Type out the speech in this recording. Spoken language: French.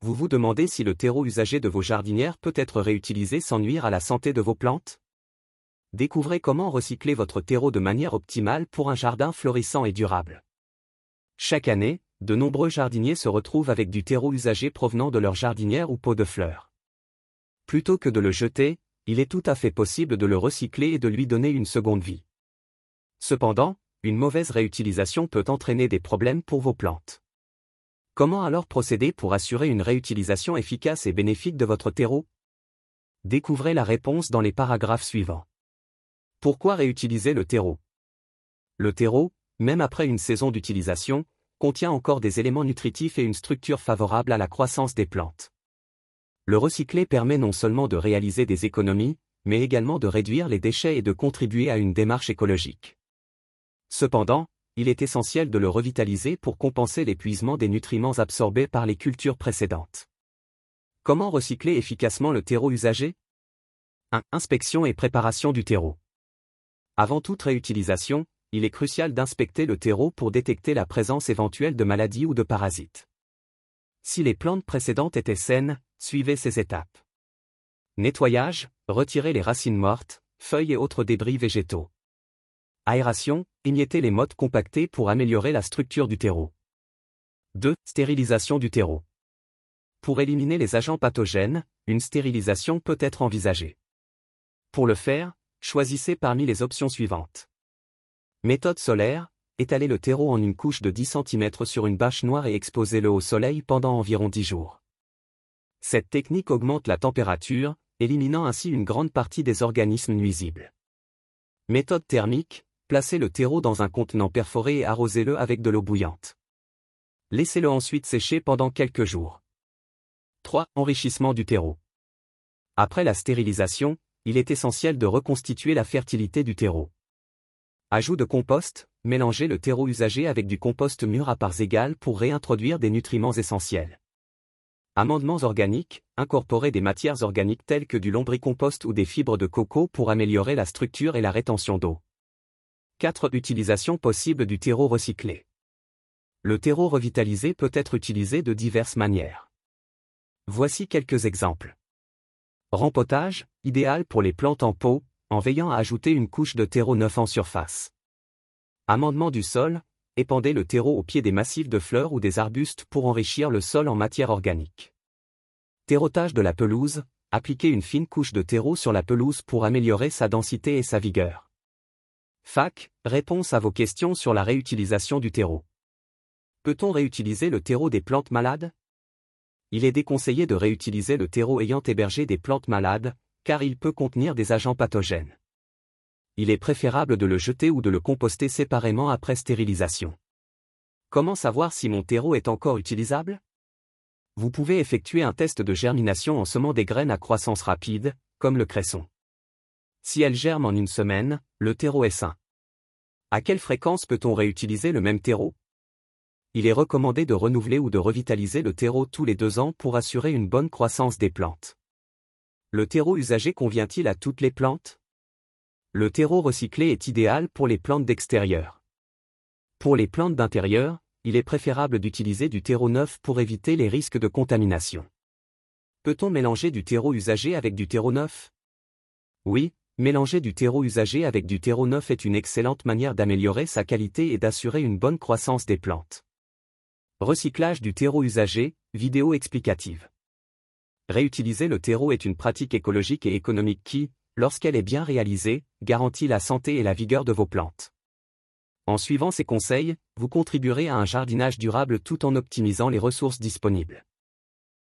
Vous vous demandez si le terreau usagé de vos jardinières peut être réutilisé sans nuire à la santé de vos plantes? Découvrez comment recycler votre terreau de manière optimale pour un jardin florissant et durable. Chaque année, de nombreux jardiniers se retrouvent avec du terreau usagé provenant de leur jardinière ou pot de fleurs. Plutôt que de le jeter, il est tout à fait possible de le recycler et de lui donner une seconde vie. Cependant, une mauvaise réutilisation peut entraîner des problèmes pour vos plantes. Comment alors procéder pour assurer une réutilisation efficace et bénéfique de votre terreau? Découvrez la réponse dans les paragraphes suivants. Pourquoi réutiliser le terreau? Le terreau, même après une saison d'utilisation, contient encore des éléments nutritifs et une structure favorable à la croissance des plantes. Le recycler permet non seulement de réaliser des économies, mais également de réduire les déchets et de contribuer à une démarche écologique. Cependant, il est essentiel de le revitaliser pour compenser l'épuisement des nutriments absorbés par les cultures précédentes. Comment recycler efficacement le terreau usagé? 1. Inspection et préparation du terreau. Avant toute réutilisation, il est crucial d'inspecter le terreau pour détecter la présence éventuelle de maladies ou de parasites. Si les plantes précédentes étaient saines, suivez ces étapes. Nettoyage, retirez les racines mortes, feuilles et autres débris végétaux. Aération, émiettez les mottes compactées pour améliorer la structure du terreau. 2. Stérilisation du terreau. Pour éliminer les agents pathogènes, une stérilisation peut être envisagée. Pour le faire, choisissez parmi les options suivantes. Méthode solaire, étalez le terreau en une couche de 10 cm sur une bâche noire et exposez-le au soleil pendant environ 10 jours. Cette technique augmente la température, éliminant ainsi une grande partie des organismes nuisibles. Méthode thermique, placez le terreau dans un contenant perforé et arrosez-le avec de l'eau bouillante. Laissez-le ensuite sécher pendant quelques jours. 3. Enrichissement du terreau. Après la stérilisation, il est essentiel de reconstituer la fertilité du terreau. Ajout de compost, mélangez le terreau usagé avec du compost mûr à parts égales pour réintroduire des nutriments essentiels. Amendements organiques, incorporez des matières organiques telles que du lombricompost ou des fibres de coco pour améliorer la structure et la rétention d'eau. 4. Utilisation possible du terreau recyclé. Le terreau revitalisé peut être utilisé de diverses manières. Voici quelques exemples. Rempotage, idéal pour les plantes en pot, en veillant à ajouter une couche de terreau neuf en surface. Amendement du sol, épandez le terreau au pied des massifs de fleurs ou des arbustes pour enrichir le sol en matière organique. Terreautage de la pelouse, appliquez une fine couche de terreau sur la pelouse pour améliorer sa densité et sa vigueur. FAQ, réponse à vos questions sur la réutilisation du terreau. Peut-on réutiliser le terreau des plantes malades? Il est déconseillé de réutiliser le terreau ayant hébergé des plantes malades, car il peut contenir des agents pathogènes. Il est préférable de le jeter ou de le composter séparément après stérilisation. Comment savoir si mon terreau est encore utilisable? Vous pouvez effectuer un test de germination en semant des graines à croissance rapide, comme le cresson. Si elles germent en une semaine, le terreau est sain. À quelle fréquence peut-on réutiliser le même terreau? Il est recommandé de renouveler ou de revitaliser le terreau tous les 2 ans pour assurer une bonne croissance des plantes. Le terreau usagé convient-il à toutes les plantes? Le terreau recyclé est idéal pour les plantes d'extérieur. Pour les plantes d'intérieur, il est préférable d'utiliser du terreau neuf pour éviter les risques de contamination. Peut-on mélanger du terreau usagé avec du terreau neuf? Oui, mélanger du terreau usagé avec du terreau neuf est une excellente manière d'améliorer sa qualité et d'assurer une bonne croissance des plantes. Recyclage du terreau usagé, vidéo explicative. Réutiliser le terreau est une pratique écologique et économique qui, lorsqu'elle est bien réalisée, garantit la santé et la vigueur de vos plantes. En suivant ces conseils, vous contribuerez à un jardinage durable tout en optimisant les ressources disponibles.